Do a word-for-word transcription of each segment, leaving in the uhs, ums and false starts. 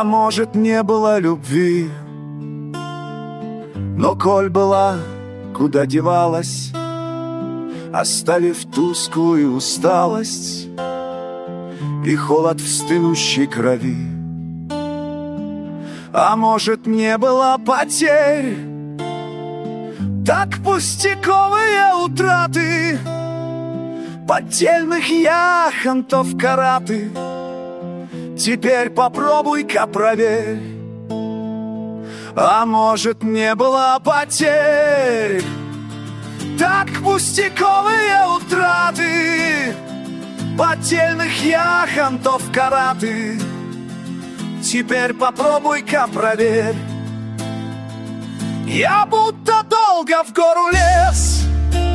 А может, не было любви, но коль была, куда девалась, оставив тусклую усталость и холод в стынущей крови. А может, не было потерь, так пустяковые утраты, поддельных яхонтов караты. Теперь попробуй-ка проверь. А может, не было потерь, так пустяковые утраты, поддельных яхонтов караты. Теперь попробуй-ка проверь. Я будто долго в гору лез,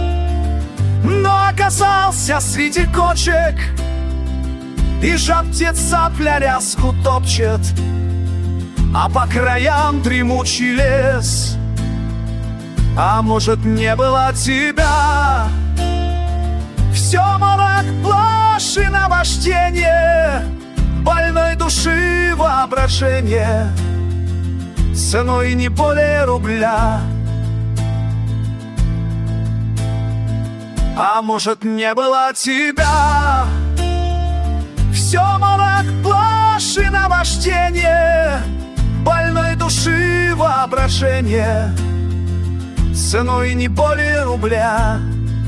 но оказался среди кочек, и жар-птиц цапля ряску топчет, а по краям дремучий лес. А может, не было тебя, все морок, блажь и наваждение больной души воображение, ценой не более рубля. А может, не было тебя, все морок, блажь и наваждение больной души воображение, ценой не более рубля.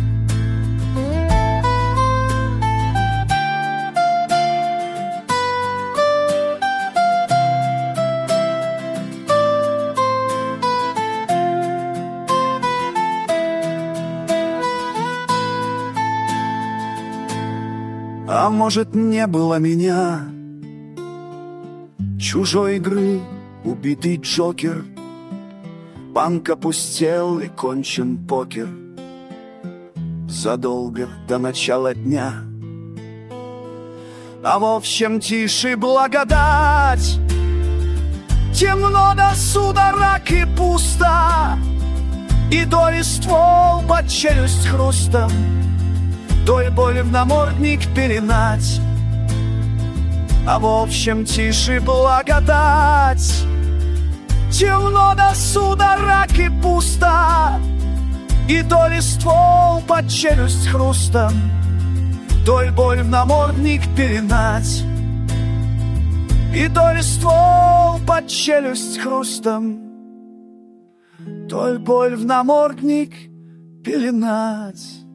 А может, не было меня, чужой игры убитый Джокер, банк опустел и кончен покер задолго до начала дня. А в общем, тише благодать, темно до судорог и пусто, и доли ствол под челюсть хрустом, той боли в намордник пеленать. А в общем, тише благодать, темно до судорог и пусто, и доли ствол под челюсть хрустом, той боль в намордник пеленать. И доли ствол под челюсть хрустом, той боль в намордник пеленать.